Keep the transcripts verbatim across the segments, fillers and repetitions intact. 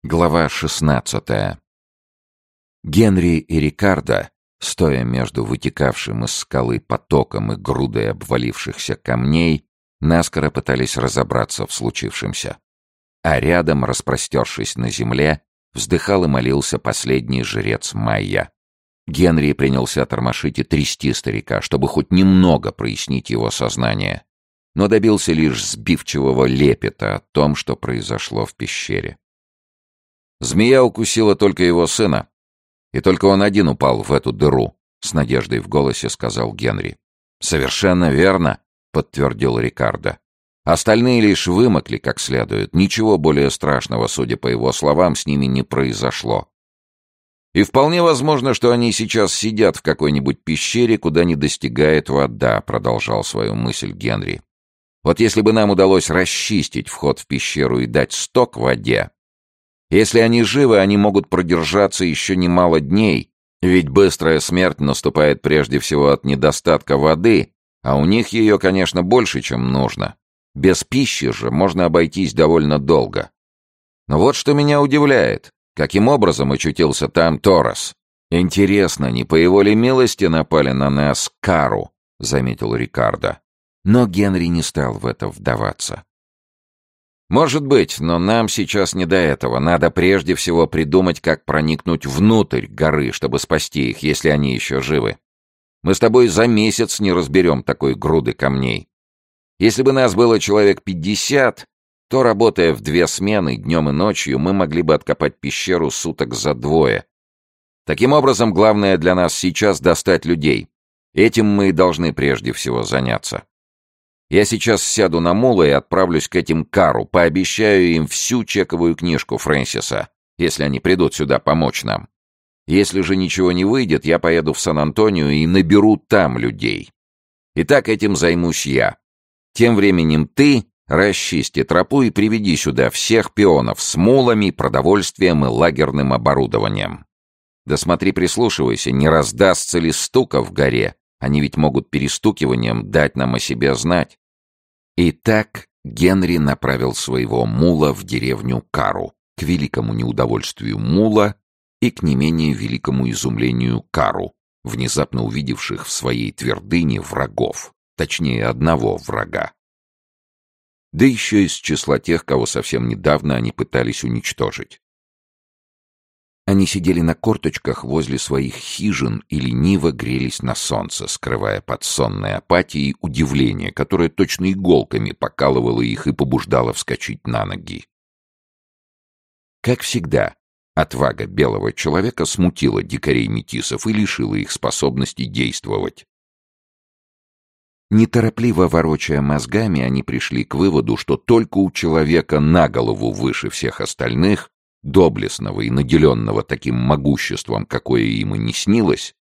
Глава шестнадцатая. Генри и Рикардо, стоя между вытекавшим из скалы потоком и грудой обвалившихся камней, наскоро пытались разобраться в случившемся. А рядом, распростершись на земле, вздыхал и молился последний жрец Майя. Генри принялся тормошить и трясти старика, чтобы хоть немного прояснить его сознание, но добился лишь сбивчивого лепета о том, что произошло в пещере. Змея укусила только его сына, и только он один упал в эту дыру, — с надеждой в голосе сказал Генри. «Совершенно верно», — подтвердил Рикардо. «Остальные лишь вымокли как следует. Ничего более страшного, судя по его словам, с ними не произошло. И вполне возможно, что они сейчас сидят в какой-нибудь пещере, куда не достигает вода», — продолжал свою мысль Генри. «Вот если бы нам удалось расчистить вход в пещеру и дать сток воде, если они живы, они могут продержаться еще немало дней, ведь быстрая смерть наступает прежде всего от недостатка воды, а у них ее, конечно, больше, чем нужно. Без пищи же можно обойтись довольно долго. Но вот что меня удивляет. Каким образом очутился там Торос? Интересно, не по его ли милости напали на нас Кару, заметил Рикардо. Но Генри не стал в это вдаваться. «Может быть, но нам сейчас не до этого. Надо прежде всего придумать, как проникнуть внутрь горы, чтобы спасти их, если они еще живы. Мы с тобой за месяц не разберем такой груды камней. Если бы нас было человек пятьдесят, то, работая в две смены, днем и ночью, мы могли бы откопать пещеру суток за двое. Таким образом, главное для нас сейчас достать людей. Этим мы и должны прежде всего заняться. Я сейчас сяду на мула и отправлюсь к этим Кару, пообещаю им всю чековую книжку Фрэнсиса, если они придут сюда помочь нам. Если же ничего не выйдет, я поеду в Сан-Антонио и наберу там людей. Итак, этим займусь я. Тем временем ты расчисти тропу и приведи сюда всех пионов с мулами, продовольствием и лагерным оборудованием. Да смотри, прислушивайся, не раздастся ли стука в горе. Они ведь могут перестукиванием дать нам о себе знать. Итак, Генри направил своего мула в деревню Кару, к великому неудовольствию мула и к не менее великому изумлению Кару, внезапно увидевших в своей твердыне врагов, точнее одного врага. Да еще из числа тех, кого совсем недавно они пытались уничтожить. Они сидели на корточках возле своих хижин и лениво грелись на солнце, скрывая под сонной апатией удивление, которое точно иголками покалывало их и побуждало вскочить на ноги. Как всегда, отвага белого человека смутила дикарей-метисов и лишила их способности действовать. Неторопливо ворочая мозгами, они пришли к выводу, что только у человека на голову выше всех остальных, доблестного и наделенного таким могуществом, какое им и не снилось,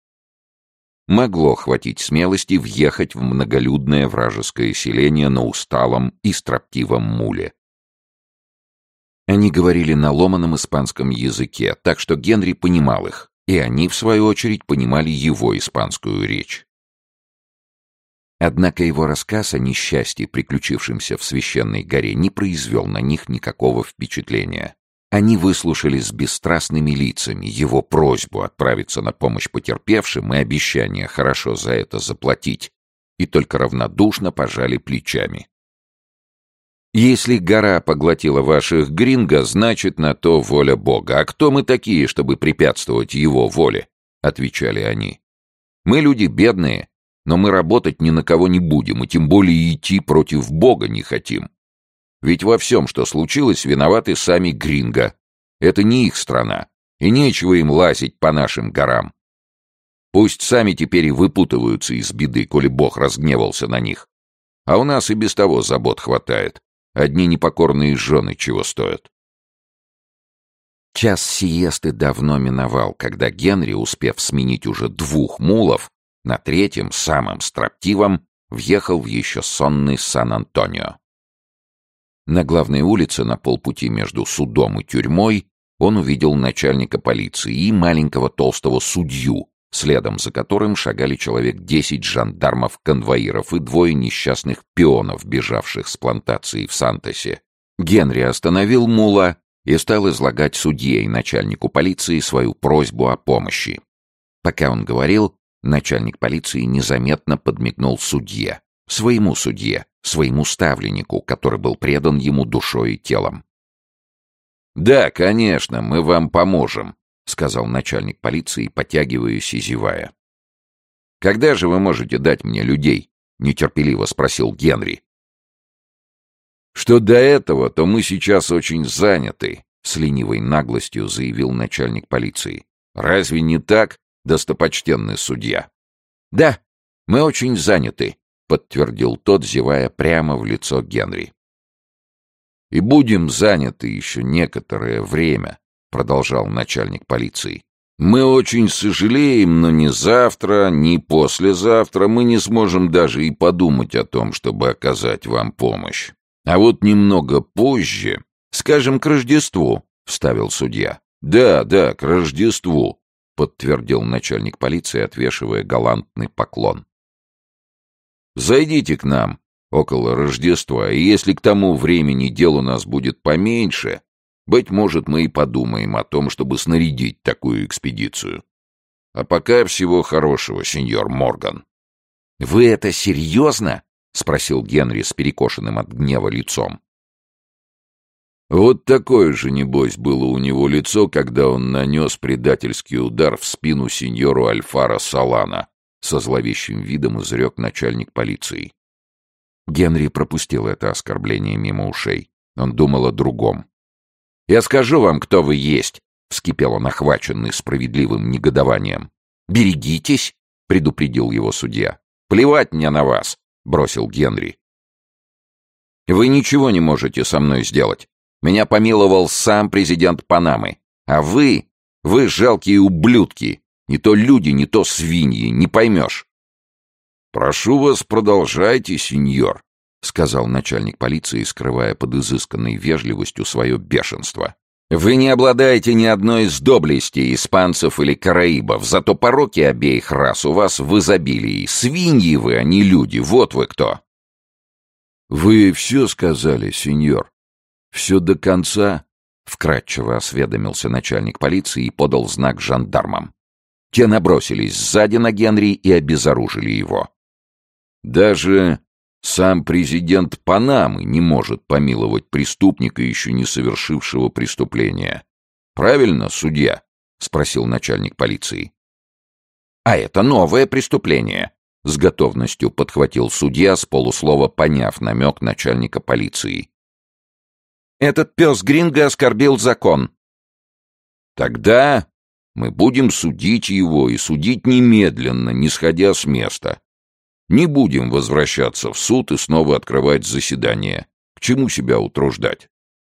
могло хватить смелости въехать в многолюдное вражеское селение на усталом и строптивом муле. Они говорили на ломаном испанском языке, так что Генри понимал их, и они, в свою очередь, понимали его испанскую речь. Однако его рассказ о несчастье, приключившемся в священной горе, не произвел на них никакого впечатления. Они выслушали с бесстрастными лицами его просьбу отправиться на помощь потерпевшим и обещание хорошо за это заплатить, и только равнодушно пожали плечами. «Если гора поглотила ваших гринго, значит, на то воля Бога. А кто мы такие, чтобы препятствовать его воле?» — отвечали они. «Мы люди бедные, но мы работать ни на кого не будем, и тем более идти против Бога не хотим. Ведь во всем, что случилось, виноваты сами гринго. Это не их страна, и нечего им лазить по нашим горам. Пусть сами теперь и выпутываются из беды, коли Бог разгневался на них. А у нас и без того забот хватает. Одни непокорные жены чего стоят». Час сиесты давно миновал, когда Генри, успев сменить уже двух мулов, на третьем, самым строптивом, въехал в еще сонный Сан-Антонио. На главной улице, на полпути между судом и тюрьмой, он увидел начальника полиции и маленького толстого судью, следом за которым шагали человек десять жандармов-конвоиров и двое несчастных пионов, бежавших с плантации в Сантосе. Генри остановил мула и стал излагать судье и начальнику полиции свою просьбу о помощи. Пока он говорил, начальник полиции незаметно подмигнул судье, своему судье, своему ставленнику, который был предан ему душой и телом. «Да, конечно, мы вам поможем», — сказал начальник полиции, потягиваясь и зевая. «Когда же вы можете дать мне людей?» — нетерпеливо спросил Генри. «Что до этого, то мы сейчас очень заняты», — с ленивой наглостью заявил начальник полиции. «Разве не так, достопочтенный судья?» «Да, мы очень заняты», — подтвердил тот, зевая прямо в лицо Генри. «И будем заняты еще некоторое время», — продолжал начальник полиции. «Мы очень сожалеем, но ни завтра, ни послезавтра мы не сможем даже и подумать о том, чтобы оказать вам помощь. А вот немного позже, скажем, к Рождеству», — вставил судья. «Да, да, к Рождеству», — подтвердил начальник полиции, отвешивая галантный поклон. «Зайдите к нам около Рождества, и если к тому времени дел у нас будет поменьше, быть может, мы и подумаем о том, чтобы снарядить такую экспедицию. А пока всего хорошего, сеньор Морган». «Вы это серьезно?» — спросил Генри с перекошенным от гнева лицом. Вот такое же, небось, было у него лицо, когда он нанес предательский удар в спину сеньору Альфаро Солана, со зловещим видом изрек начальник полиции. Генри пропустил это оскорбление мимо ушей. Он думал о другом. «Я скажу вам, кто вы есть», — вскипел он, охваченный справедливым негодованием. «Берегитесь», — предупредил его судья. «Плевать мне на вас», — бросил Генри. «Вы ничего не можете со мной сделать. Меня помиловал сам президент Панамы. А вы, вы жалкие ублюдки. Не то люди, не то свиньи, не поймешь». «Прошу вас, продолжайте, сеньор», — сказал начальник полиции, скрывая под изысканной вежливостью свое бешенство. «Вы не обладаете ни одной из доблестей испанцев или караибов, зато пороки обеих рас у вас в изобилии. Свиньи вы, а не люди, вот вы кто». «Вы все сказали, сеньор? Все до конца?» — вкратчиво осведомился начальник полиции и подал знак жандармам. Те набросились сзади на Генри и обезоружили его. «Даже сам президент Панамы не может помиловать преступника, еще не совершившего преступления. Правильно, судья?» — спросил начальник полиции. «А это новое преступление», — с готовностью подхватил судья, с полуслова поняв намек начальника полиции. «Этот пес Гринго оскорбил закон». «Тогда мы будем судить его и судить немедленно, не сходя с места. Не будем возвращаться в суд и снова открывать заседание. К чему себя утруждать?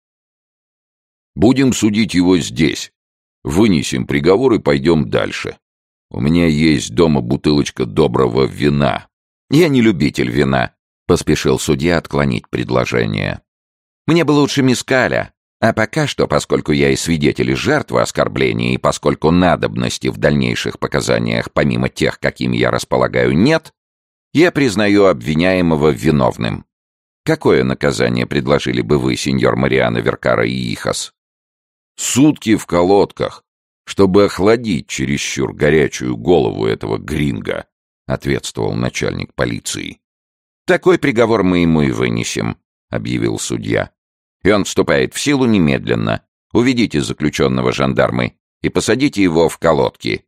Будем судить его здесь. Вынесем приговор и пойдем дальше. У меня есть дома бутылочка доброго вина». «Я не любитель вина», — поспешил судья отклонить предложение. «Мне бы лучше мескаля. А пока что, поскольку я и свидетель и жертва оскорбления, и поскольку надобности в дальнейших показаниях, помимо тех, какими я располагаю, нет, я признаю обвиняемого виновным. Какое наказание предложили бы вы, сеньор Мариано Веркара и Ихас?» «Сутки в колодках, чтобы охладить чересчур горячую голову этого Гринго», — ответствовал начальник полиции. «Такой приговор мы ему и вынесем», — объявил судья. «И он вступает в силу немедленно. Уведите заключенного, жандармы, и посадите его в колодки».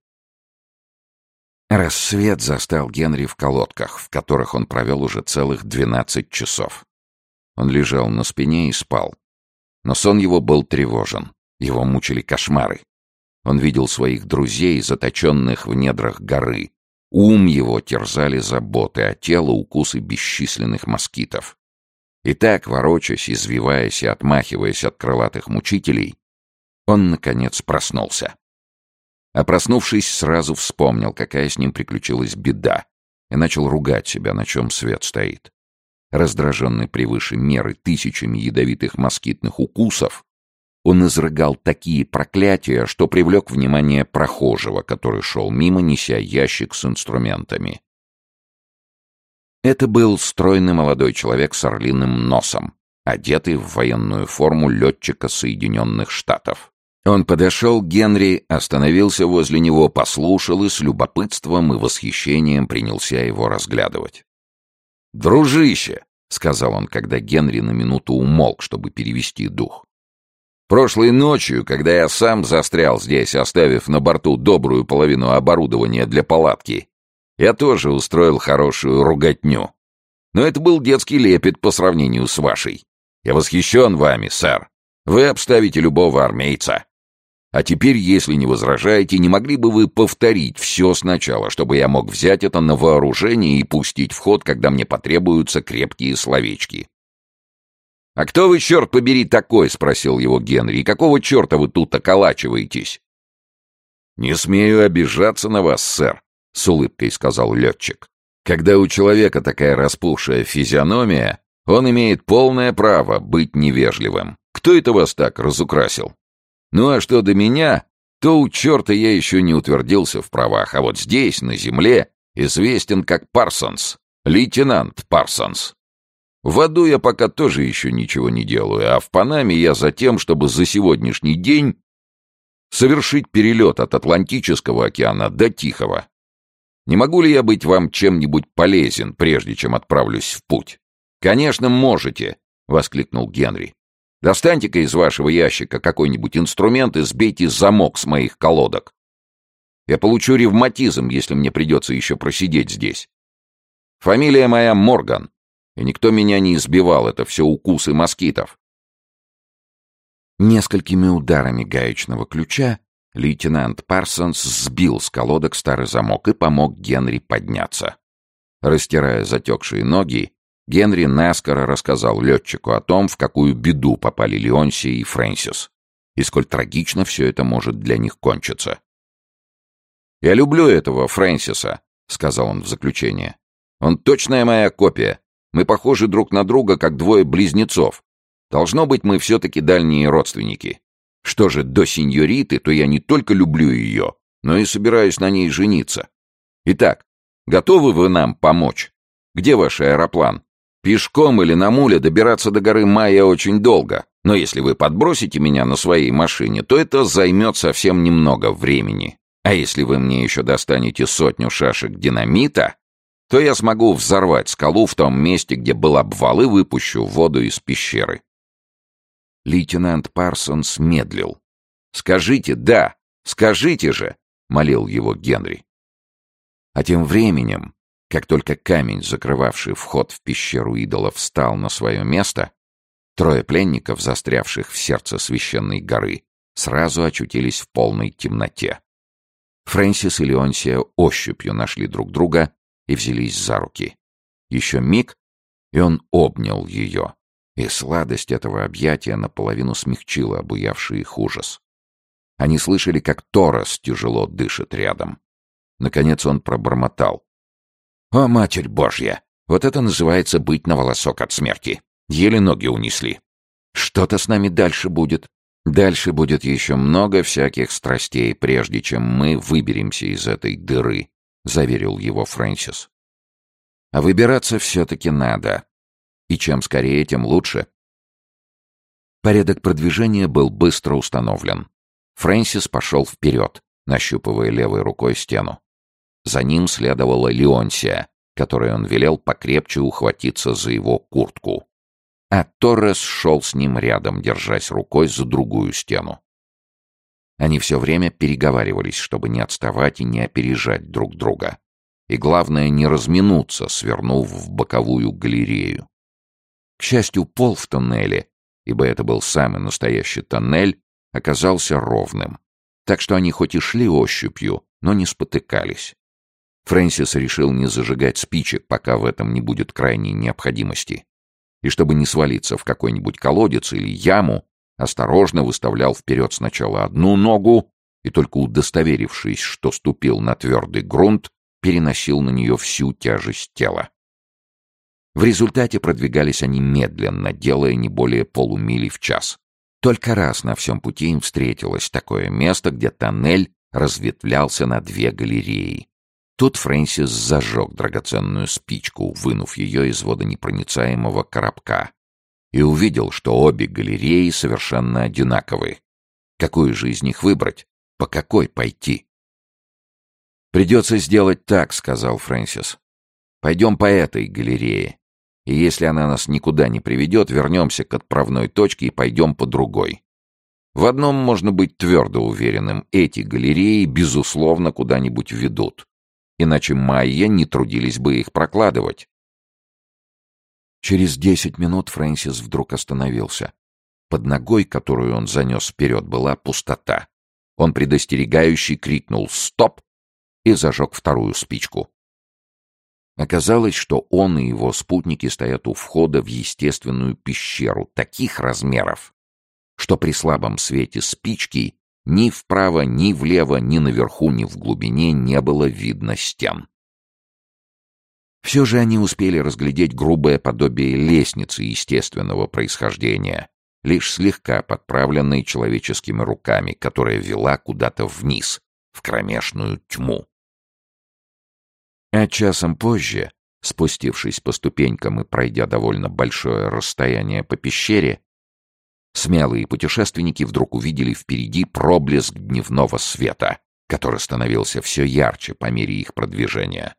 Рассвет застал Генри в колодках, в которых он провел уже целых двенадцать часов. Он лежал на спине и спал. Но сон его был тревожен, его мучили кошмары. Он видел своих друзей, заточенных в недрах горы. Ум его терзали заботы, а тело — укусы бесчисленных москитов. И так, ворочась, извиваясь и отмахиваясь от крылатых мучителей, он, наконец, проснулся. А проснувшись, сразу вспомнил, какая с ним приключилась беда, и начал ругать себя, на чем свет стоит. Раздраженный превыше меры тысячами ядовитых москитных укусов, он изрыгал такие проклятия, что привлек внимание прохожего, который шел мимо, неся ящик с инструментами. Это был стройный молодой человек с орлиным носом, одетый в военную форму летчика Соединенных Штатов. Он подошел к Генри, остановился возле него, послушал и с любопытством и восхищением принялся его разглядывать. «Дружище!» — сказал он, когда Генри на минуту умолк, чтобы перевести дух. «Прошлой ночью, когда я сам застрял здесь, оставив на борту добрую половину оборудования для палатки, я тоже устроил хорошую руготню. Но это был детский лепет по сравнению с вашей. Я восхищен вами, сэр. Вы обставите любого армейца. А теперь, если не возражаете, не могли бы вы повторить все сначала, чтобы я мог взять это на вооружение и пустить в ход, когда мне потребуются крепкие словечки?» «А кто вы, черт побери, такой?» — спросил его Генри. «И какого черта вы тут околачиваетесь?» «Не смею обижаться на вас, сэр», — с улыбкой сказал летчик. «Когда у человека такая распухшая физиономия, он имеет полное право быть невежливым. Кто это вас так разукрасил? Ну а что до меня, то у черта я еще не утвердился в правах, а вот здесь, на земле, известен как Парсонс, лейтенант Парсонс. В аду я пока тоже еще ничего не делаю, а в Панаме я за тем, чтобы за сегодняшний день совершить перелет от Атлантического океана до Тихого. Не могу ли я быть вам чем-нибудь полезен, прежде чем отправлюсь в путь?» «Конечно, можете!» — воскликнул Генри. «Достаньте-ка из вашего ящика какой-нибудь инструмент и сбейте замок с моих колодок. Я получу ревматизм, если мне придется еще просидеть здесь. Фамилия моя Морган, и никто меня не избивал, это все укусы москитов». Несколькими ударами гаечного ключа лейтенант Парсонс сбил с колодок старый замок и помог Генри подняться. Растирая затекшие ноги, Генри наскоро рассказал летчику о том, в какую беду попали Леонсия и Фрэнсис, и сколь трагично все это может для них кончиться. «Я люблю этого Фрэнсиса», — сказал он в заключение. «Он точная моя копия. Мы похожи друг на друга, как двое близнецов. Должно быть, мы все-таки дальние родственники. Что же до сеньориты, то я не только люблю ее, но и собираюсь на ней жениться. Итак, готовы вы нам помочь? Где ваш аэроплан? Пешком или на муле добираться до горы Майя очень долго, но если вы подбросите меня на своей машине, то это займет совсем немного времени. А если вы мне еще достанете сотню шашек динамита, то я смогу взорвать скалу в том месте, где был обвал, и выпущу воду из пещеры». Лейтенант Парсонс медлил. «Скажите «да», скажите же!» — молил его Генри. А тем временем, как только камень, закрывавший вход в пещеру идола, встал на свое место, трое пленников, застрявших в сердце священной горы, сразу очутились в полной темноте. Фрэнсис и Леонсия ощупью нашли друг друга и взялись за руки. Еще миг, и он обнял ее, и сладость этого объятия наполовину смягчила обуявший их ужас. Они слышали, как Торрес тяжело дышит рядом. Наконец он пробормотал: «О, Матерь Божья! Вот это называется быть на волосок от смерти! Еле ноги унесли! Что-то с нами дальше будет. Дальше будет еще много всяких страстей, прежде чем мы выберемся из этой дыры», — заверил его Фрэнсис. «А выбираться все-таки надо. И чем скорее, тем лучше». Порядок продвижения был быстро установлен. Фрэнсис пошел вперед, нащупывая левой рукой стену. За ним следовала Леонсия, которой он велел покрепче ухватиться за его куртку. А Торрес шел с ним рядом, держась рукой за другую стену. Они все время переговаривались, чтобы не отставать и не опережать друг друга. И главное, не разминуться, свернув в боковую галерею. К счастью, пол в тоннеле, ибо это был самый настоящий тоннель, оказался ровным. Так что они хоть и шли ощупью, но не спотыкались. Фрэнсис решил не зажигать спичек, пока в этом не будет крайней необходимости. И чтобы не свалиться в какой-нибудь колодец или яму, осторожно выставлял вперед сначала одну ногу и, только удостоверившись, что ступил на твердый грунт, переносил на нее всю тяжесть тела. В результате продвигались они медленно, делая не более полумили в час. Только раз на всем пути им встретилось такое место, где тоннель разветвлялся на две галереи. Тут Фрэнсис зажег драгоценную спичку, вынув ее из водонепроницаемого коробка. и увидел, что обе галереи совершенно одинаковы. Какую же из них выбрать? По какой пойти? «Придется сделать так», — сказал Фрэнсис. «Пойдем по этой галерее. И если она нас никуда не приведет, вернемся к отправной точке и пойдем по другой. В одном можно быть твердо уверенным: эти галереи, безусловно, куда-нибудь ведут. Иначе майя не трудились бы их прокладывать». Через десять минут Фрэнсис вдруг остановился. Под ногой, которую он занес вперед, была пустота. Он предостерегающе крикнул «Стоп!» и зажег вторую спичку. Оказалось, что он и его спутники стоят у входа в естественную пещеру таких размеров, что при слабом свете спички ни вправо, ни влево, ни наверху, ни в глубине не было видно стен. Все же они успели разглядеть грубое подобие лестницы естественного происхождения, лишь слегка подправленной человеческими руками, которая вела куда-то вниз, в кромешную тьму. А часом позже, спустившись по ступенькам и пройдя довольно большое расстояние по пещере, смелые путешественники вдруг увидели впереди проблеск дневного света, который становился все ярче по мере их продвижения.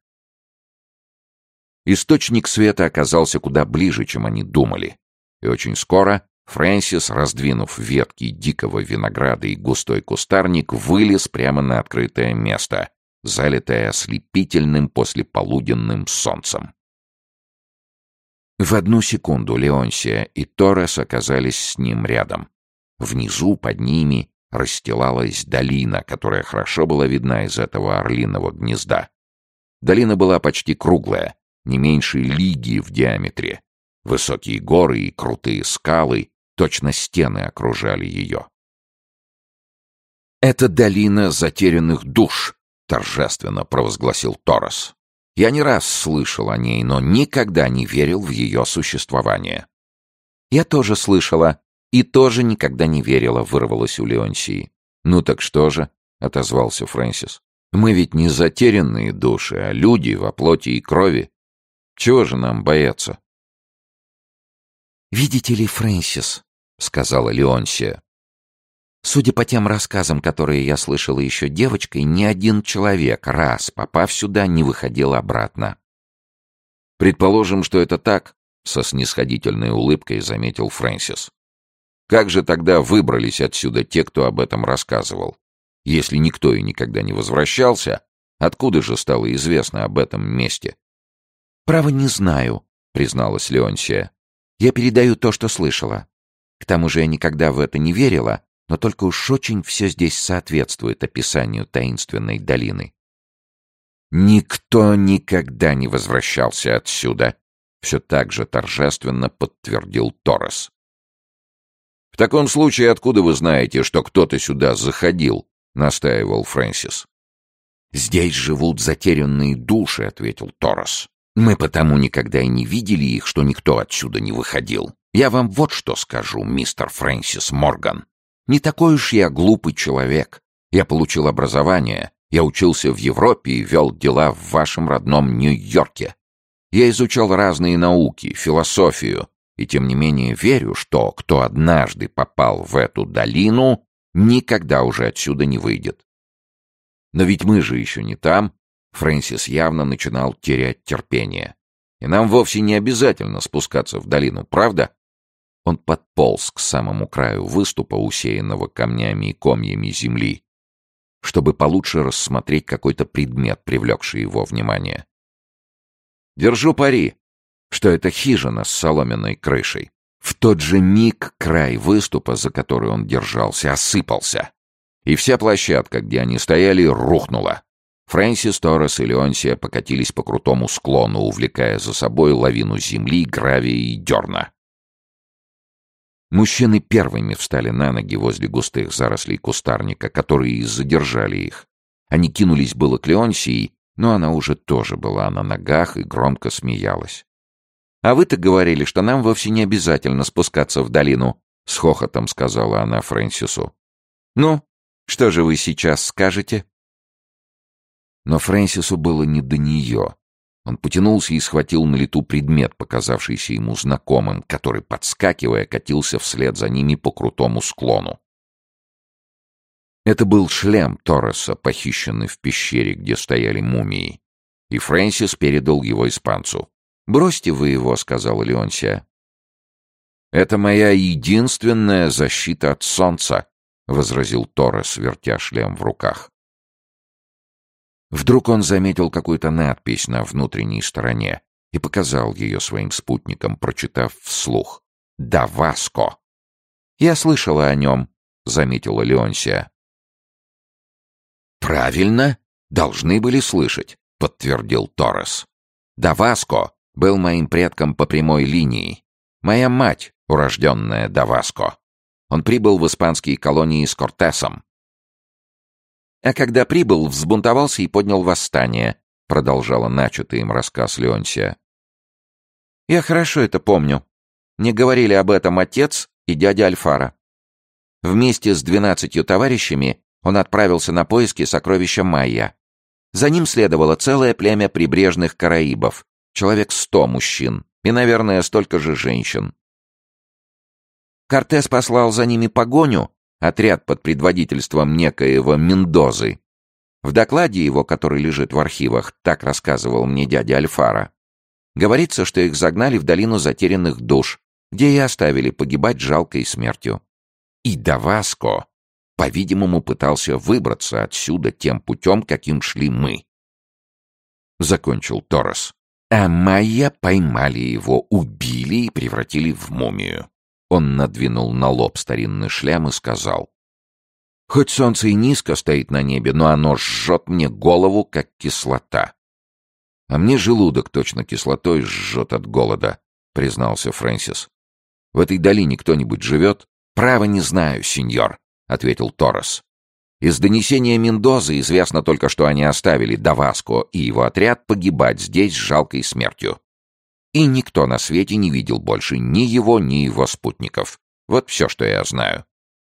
Источник света оказался куда ближе, чем они думали, и очень скоро Фрэнсис, раздвинув ветки дикого винограда и густой кустарник, вылез прямо на открытое место, залитое ослепительным послеполуденным солнцем. В одну секунду Леонсия и Торрес оказались с ним рядом. Внизу, под ними, расстилалась долина, которая хорошо была видна из этого орлиного гнезда. Долина была почти круглая, не меньше лиги в диаметре. Высокие горы и крутые скалы, точно стены, окружали ее. «Это долина затерянных душ», — торжественно провозгласил Торрес. «Я не раз слышал о ней, но никогда не верил в ее существование». «Я тоже слышала и тоже никогда не верила», — вырвалось у Леонсии. «Ну так что же?» — отозвался Фрэнсис. «Мы ведь не затерянные души, а люди во плоти и крови. Чего же нам бояться?» «Видите ли, Фрэнсис», — сказала Леонсия, «судя по тем рассказам, которые я слышала еще девочкой, ни один человек, раз попав сюда, не выходил обратно». «Предположим, что это так», — со снисходительной улыбкой заметил Фрэнсис. «Как же тогда выбрались отсюда те, кто об этом рассказывал? Если никто и никогда не возвращался, откуда же стало известно об этом месте?» «Право не знаю», — призналась Леонсия. «Я передаю то, что слышала. К тому же я никогда в это не верила, но только уж очень все здесь соответствует описанию таинственной долины». «Никто никогда не возвращался отсюда», — все так же торжественно подтвердил Торрес. «В таком случае откуда вы знаете, что кто-то сюда заходил?» — настаивал Фрэнсис. «Здесь живут затерянные души», — ответил Торрес. «Мы потому никогда и не видели их, что никто отсюда не выходил. Я вам вот что скажу, мистер Фрэнсис Морган. Не такой уж я глупый человек. Я получил образование, я учился в Европе и вел дела в вашем родном Нью-Йорке. Я изучал разные науки, философию, и тем не менее верю, что кто однажды попал в эту долину, никогда уже отсюда не выйдет. Но ведь мы же еще не там». Фрэнсис явно начинал терять терпение. «И нам вовсе не обязательно спускаться в долину, правда?» Он подполз к самому краю выступа, усеянного камнями и комьями земли, чтобы получше рассмотреть какой-то предмет, привлекший его внимание. «Держу пари, что это хижина с соломенной крышей». В тот же миг край выступа, за который он держался, осыпался, и вся площадка, где они стояли, рухнула. Фрэнсис, Торрес и Леонсия покатились по крутому склону, увлекая за собой лавину земли, гравия и дерна. Мужчины первыми встали на ноги возле густых зарослей кустарника, которые и задержали их. Они кинулись было к Леонсии, но она уже тоже была на ногах и громко смеялась. «А вы-то говорили, что нам вовсе не обязательно спускаться в долину», — с хохотом сказала она Фрэнсису. «Ну, что же вы сейчас скажете?» Но Фрэнсису было не до нее. Он потянулся и схватил на лету предмет, показавшийся ему знакомым, который, подскакивая, катился вслед за ними по крутому склону. Это был шлем Торреса, похищенный в пещере, где стояли мумии, и Фрэнсис передал его испанцу. «Бросьте вы его», — сказала Леонсия. «Это моя единственная защита от солнца», — возразил Торрес, вертя шлем в руках. Вдруг он заметил какую-то надпись на внутренней стороне и показал ее своим спутникам, прочитав вслух. «Даваско». «Я слышала о нем», — заметила Леонсия. «Правильно, должны были слышать», — подтвердил Торрес. «Даваско был моим предком по прямой линии. Моя мать, урожденная Даваско. Он прибыл в испанские колонии с Кортесом. А когда прибыл, взбунтовался и поднял восстание», — продолжала начатый им рассказ Леонсия. «Я хорошо это помню. Мне говорили об этом отец и дядя Альфара. Вместе с двенадцатью товарищами он отправился на поиски сокровища Майя. За ним следовало целое племя прибрежных караибов, человек сто мужчин и, наверное, столько же женщин. Кортес послал за ними погоню, отряд под предводительством некоего Мендозы. В докладе его, который лежит в архивах, так рассказывал мне дядя Альфара, говорится, что их загнали в долину затерянных душ, где и оставили погибать жалкой смертью. И Даваско, по-видимому, пытался выбраться отсюда тем путем, каким шли мы. Закончил Торрес. А Майя поймали его, убили и превратили в мумию. Он надвинул на лоб старинный шлем и сказал: «Хоть солнце и низко стоит на небе, но оно жжет мне голову, как кислота». «А мне желудок точно кислотой жжет от голода», — признался Фрэнсис. «В этой долине кто-нибудь живет?» «Право не знаю, сеньор», — ответил Торрес. «Из донесения Мендозы известно только, что они оставили Даваско и его отряд погибать здесь с жалкой смертью. И никто на свете не видел больше ни его, ни его спутников. Вот все, что я знаю».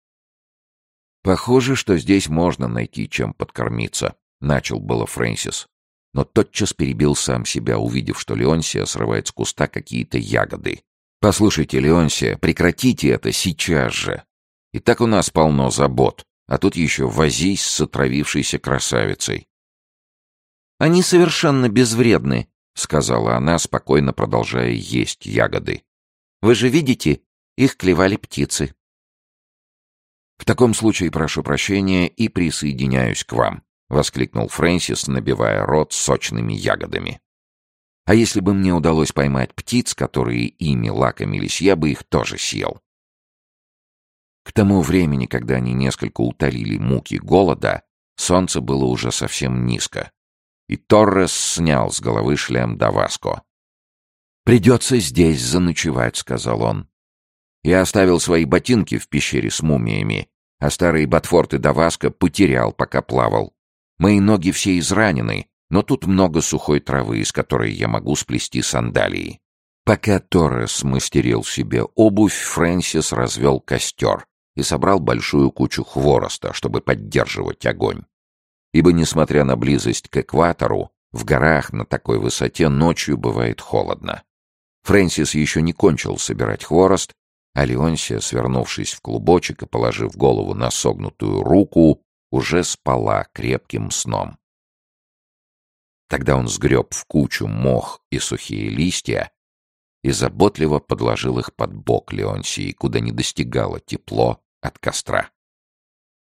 «Похоже, что здесь можно найти чем подкормиться», — начал было Фрэнсис. Но тотчас перебил сам себя, увидев, что Леонсия срывает с куста какие-то ягоды. «Послушайте, Леонсия, прекратите это сейчас же. И так у нас полно забот, а тут еще возись с отравившейся красавицей». «Они совершенно безвредны», — сказала она, спокойно продолжая есть ягоды. «Вы же видите, их клевали птицы». «В таком случае прошу прощения и присоединяюсь к вам», — воскликнул Фрэнсис, набивая рот сочными ягодами. «А если бы мне удалось поймать птиц, которые ими лакомились, я бы их тоже съел». К тому времени, когда они несколько утолили муки голода, солнце было уже совсем низко, и Торрес снял с головы шлем Даваско. «Придется здесь заночевать», — сказал он. «Я оставил свои ботинки в пещере с мумиями, а старые ботфорты Даваско потерял, пока плавал. Мои ноги все изранены, но тут много сухой травы, из которой я могу сплести сандалии». Пока Торрес мастерил себе обувь, Фрэнсис развел костер и собрал большую кучу хвороста, чтобы поддерживать огонь. Ибо, несмотря на близость к экватору, в горах на такой высоте ночью бывает холодно. Фрэнсис еще не кончил собирать хворост, а Леонсия, свернувшись в клубочек и положив голову на согнутую руку, уже спала крепким сном. Тогда он сгреб в кучу мох и сухие листья и заботливо подложил их под бок Леонсии, куда не достигало тепло от костра.